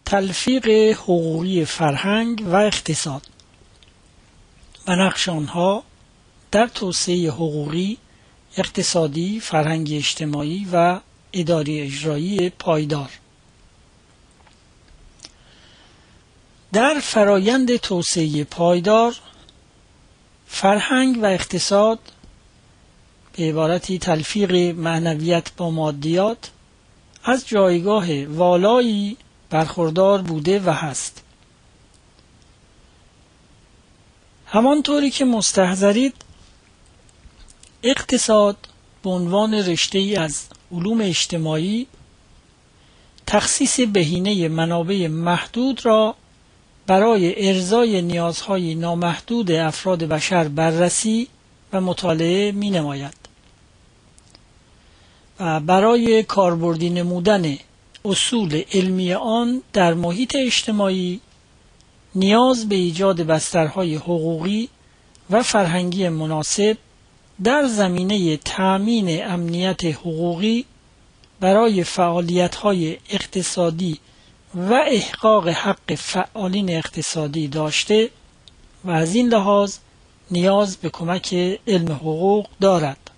تلفیق حقوقی فرهنگ و اقتصاد و نقش آنها در توسعه حقوقی، اقتصادی، فرهنگی اجتماعی و اداری اجرایی پایدار. در فرایند توسعه پایدار، فرهنگ و اقتصاد به عبارتی تلفیق معنویت با مادیات از جایگاه والایی برخوردار بوده و هست. همانطوری که مستحضرید، اقتصاد به عنوان رشته‌ای از علوم اجتماعی تخصیص بهینه منابع محدود را برای ارضای نیازهای نامحدود افراد بشر بررسی و مطالعه می نماید و برای کاربردی نمودن اصول علمی آن در محیط اجتماعی نیاز به ایجاد بسترهای حقوقی و فرهنگی مناسب در زمینه تأمین امنیت حقوقی برای فعالیت‌های اقتصادی و احقاق حق فعالین اقتصادی داشته و از این لحاظ نیاز به کمک علم حقوق دارد.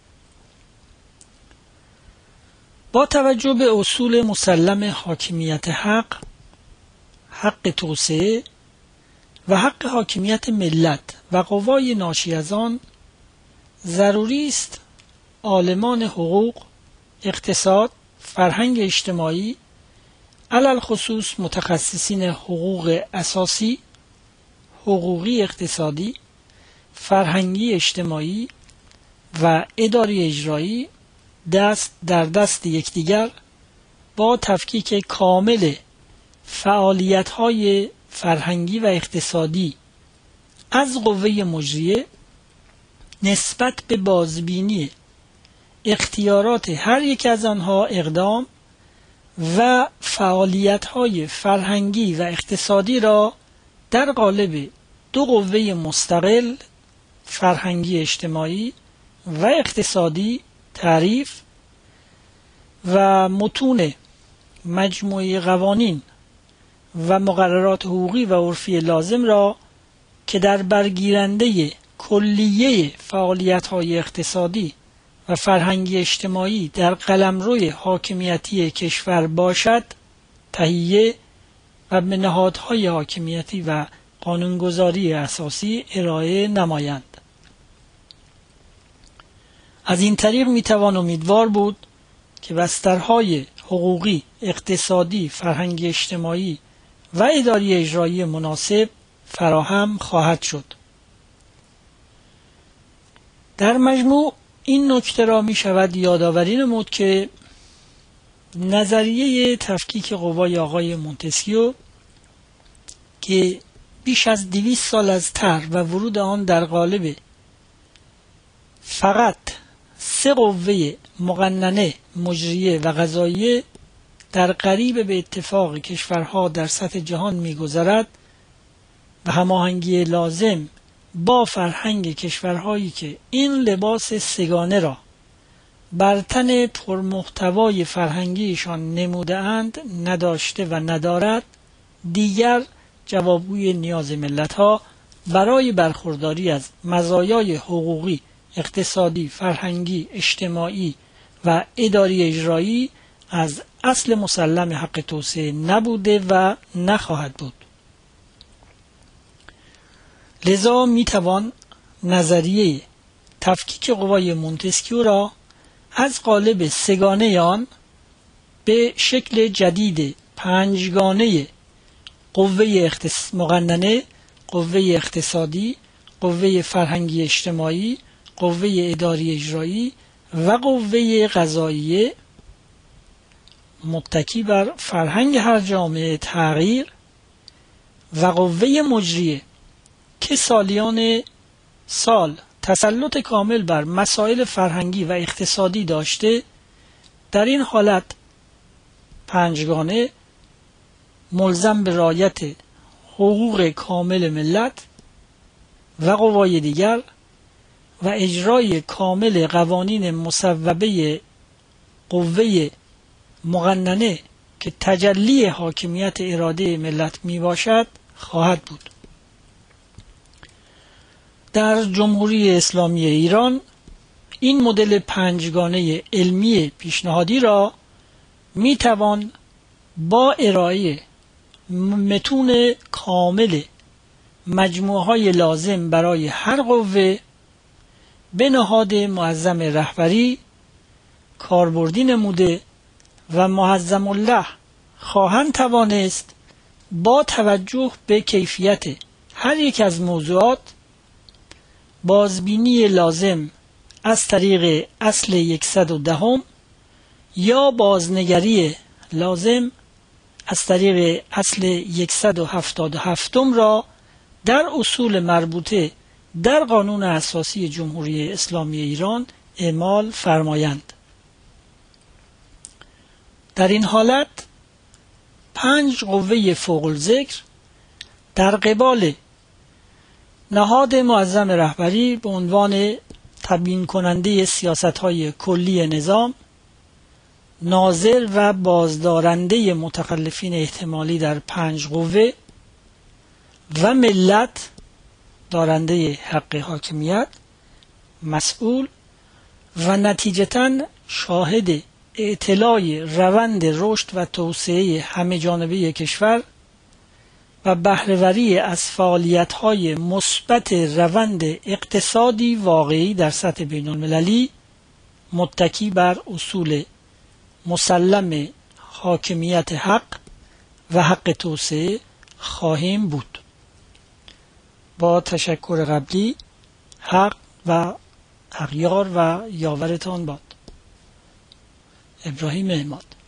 با توجه به اصول مسلم حاکمیت حق، حق توسعه و حق حاکمیت ملت و قوای ناشی از آن، ضروری است عالمان حقوق، اقتصاد، فرهنگ اجتماعی، علل خصوص متخصصین حقوق اساسی، حقوقی اقتصادی، فرهنگی اجتماعی و اداری اجرایی دست در دست یکدیگر با تفکیک کامل فعالیت‌های فرهنگی و اقتصادی از قوه مجریه نسبت به بازبینی اختیارات هر یک از آنها اقدام و فعالیت‌های فرهنگی و اقتصادی را در قالب دو قوه مستقل، فرهنگی اجتماعی و اقتصادی، تعریف و متون مجموعه قوانین و مقررات حقوقی و عرفی لازم را که در برگیرنده کلیه فعالیت‌های اقتصادی و فرهنگی اجتماعی در قلمروی حاکمیتی کشور باشد تهیه و به نهادهای حاکمیتی و قانونگذاری اساسی ارائه نمایند. از این طریق میتوان امیدوار بود که بسترهای حقوقی، اقتصادی، فرهنگی اجتماعی و اداری اجرایی مناسب فراهم خواهد شد. در مجموع این نکته را می شود یادآوری نمود که نظریه تفکیک قوای آقای مونتسکیو که بیش از 200 سال از طرح و ورود آن در قالب فقط 3 قوه مقننه، مجریه و قضاییه در قریب به اتفاق کشورها در سطح جهان می‌گذرد و هماهنگی لازم با فرهنگ کشورهایی که این لباس سگانه را بر تن پرمحتوای فرهنگیشان نموده اند نداشته و ندارد، دیگر جوابگوی نیاز ملت‌ها برای برخورداری از مزایای حقوقی، اقتصادی، فرهنگی، اجتماعی و اداری اجرایی از اصل مسلم حق توسعه نبوده و نخواهد بود. لذا میتوان نظریه تفکیک قوای مونتسکیو را از قالب سگانه آن به شکل جدید 5گانه قوه مقننه، قوه اقتصادی، قوه فرهنگی اجتماعی، قوه اداری اجرایی و قوه قضاییه متکی بر فرهنگ هر جامعه تغییر و قوه مجریه که سالیان سال تسلط کامل بر مسائل فرهنگی و اقتصادی داشته، در این حالت 5گانه ملزم به رعایت حقوق کامل ملت و قوای دیگر و اجرای کامل قوانین مصوبه قوه مقننه که تجلی حاکمیت اراده ملت می باشد خواهد بود. در جمهوری اسلامی ایران این مدل پنجگانه علمی پیشنهادی را می توان با ارائه متون کامل مجموعه های لازم برای هر قوه به نهاد معظم رهبری کاربردی نموده و معظم الله خواهند توانست با توجه به کیفیت هر یک از موضوعات بازبینی لازم از طریق اصل 110 یا بازنگری لازم از طریق اصل 177 را در اصول مربوطه در قانون اساسی جمهوری اسلامی ایران اعمال فرمایند. در این حالت 5 قوه فوق الذکر در قبال نهاد معظم رهبری به عنوان تبیین کننده سیاست‌های کلی نظام، ناظر و بازدارنده متخلفین احتمالی در 5 قوه و ملت دارنده حق حاکمیت، مسئول و نتیجتاً شاهد اطلاع روند رشد و توسعه همه جانبه کشور و بهره‌وری از فعالیت‌های مثبت روند اقتصادی واقعی در سطح بین‌المللی متکی بر اصول مسلم حاکمیت حق و حق توسعه خواهیم بود. با تشکر قبلی، حق و اغیار و یاورتان باد. ابراهیم احمد.